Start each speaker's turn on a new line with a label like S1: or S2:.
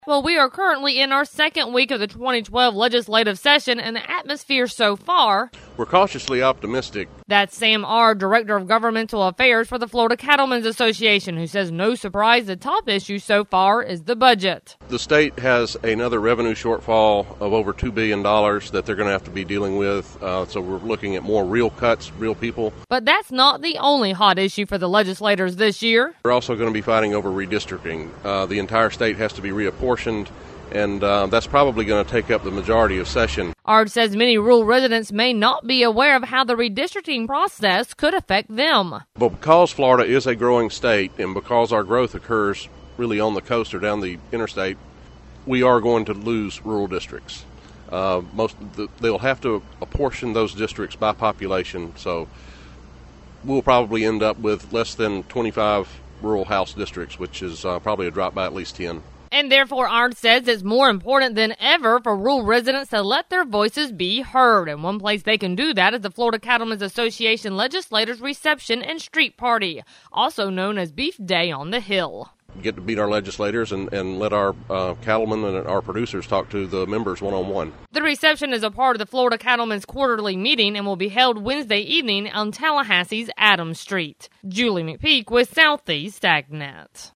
S1: Well, we are currently in our second week of the 2012 legislative session, and the atmosphere so far,
S2: we're cautiously optimistic.
S1: That's Sam Ard, Director of Governmental Affairs for the Florida Cattlemen's Association, who says no surprise the top issue so far is the budget.
S2: The state has another revenue shortfall of over $2 billion that they're going to have to be dealing with, so we're looking at more real cuts, real people.
S1: But that's not the only hot issue for the legislators this year.
S2: We're also going to be fighting over redistricting. The entire state has to be reapportioned, and that's probably going to take up the majority of session.
S1: Ard says many rural residents may not be aware of how the redistricting process could affect them.
S2: But because Florida is a growing state, and because our growth occurs really on the coast or down the interstate, we are going to lose rural districts. They'll have to apportion those districts by population, so we'll probably end up with less than 25 rural House districts, which is probably a drop by at least 10.
S1: And therefore, Ard says it's more important than ever for rural residents to let their voices be heard. And one place they can do that is the Florida Cattlemen's Association Legislators Reception and Street Party, also known as Beef Day on the Hill.
S2: Get to meet our legislators and let our cattlemen and our producers talk to the members one-on-one.
S1: The reception is a part of the Florida Cattlemen's quarterly meeting and will be held Wednesday evening on Tallahassee's Adams Street. Julie McPeak with Southeast AgNet.